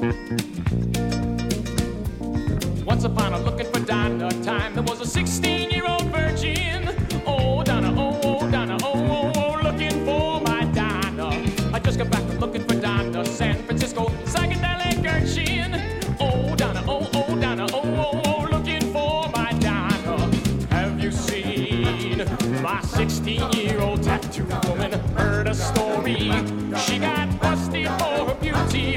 Once upon a looking for Donna time, there was a 16-year-old virgin. Oh, Donna, oh, Donna, oh, looking for my Donna. I just got back from looking for Donna, San Francisco, psychedelic urchin. Oh, Donna, oh, Donna, oh, looking for my Donna. Have you seen my 16-year-old tattoo woman? Heard a story. She got busted for her beauty.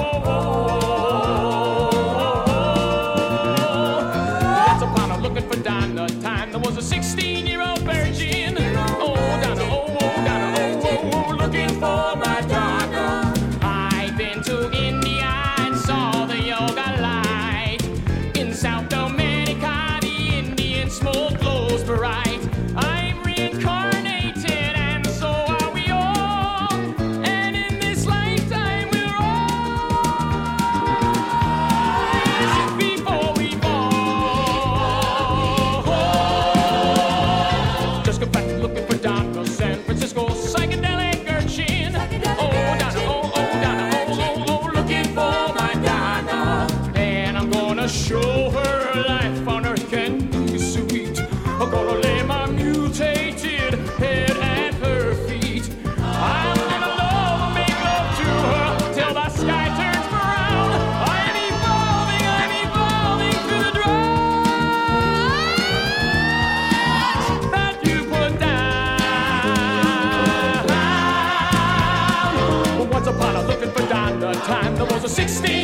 Looking for Donna time, there was a 16-year-old virgin. Oh, Donna, oh, Donna, oh, looking for my Donna. I've been to India and saw the yoga light. In South Dominica, the Indian smoke glows bright. I'm reincarnated and so are we all. And in this lifetime we'll rise before we fall. Looking for Donna, San Francisco, psychedelic urchin. Oh, Donna, oh, Donna, oh, looking for my Donna. And I'm gonna show her life on earth can be sweet. I'm gonna lay my mutated head at her feet. I'm gonna love, make love to her till the sky turns brown. I'm evolving through the drugs that you put down. Once upon a looking for Donna time, there was a 16